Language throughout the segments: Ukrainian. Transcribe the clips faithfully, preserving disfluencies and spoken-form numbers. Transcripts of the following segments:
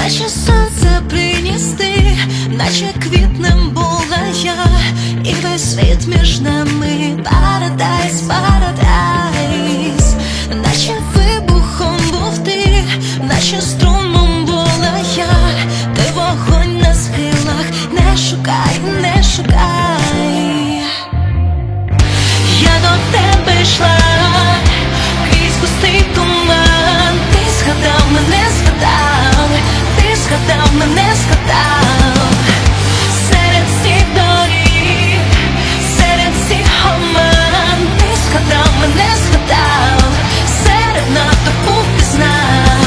наче сонце приніс ти, наче квітнем була я, і весь світ між нами парадайз, парадайз, наче вибухом був ти, наче струмом була я, ти вогонь на схилах, не шукай, не шукай. Я до тебе йшла крізь густий туман, ти згадав мене, згадав, ти згадав мене, згадав. Серед всіх доріг, серед всіх оман, ти згадав мене, згадав, серед натовпу впізнав.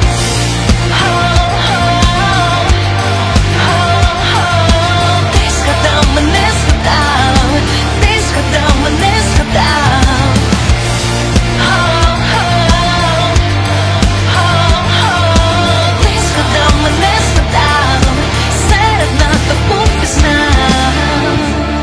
Ти згадав мене, згадав, ти згадав мене, згадав. Ти згадав мене, згадав, серед натовпу впізнав.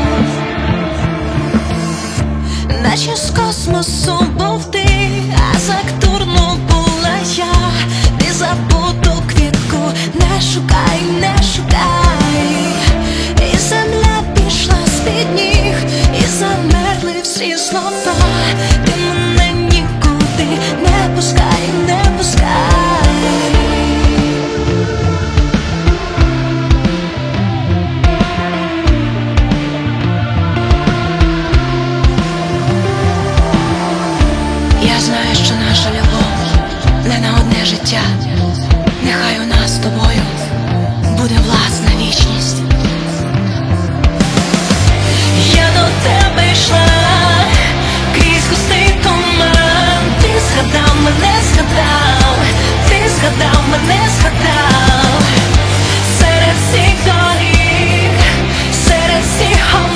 Наче з космосу був ти, а Сатурну була я, ти забуту квітку не шукай, не шукай. І земля пішла з-під ніг, і замерли всі слова. Ти мене нікуди не пускай, не пускай. Я знаю, що наша любов не на одне життя. Нехай у нас з тобою буде власна вічність. Я до тебе йшла крізь густий туман, ти згадав мене, згадав, ти згадав мене, згадав. Серед всіх доріг, серед всіх оман,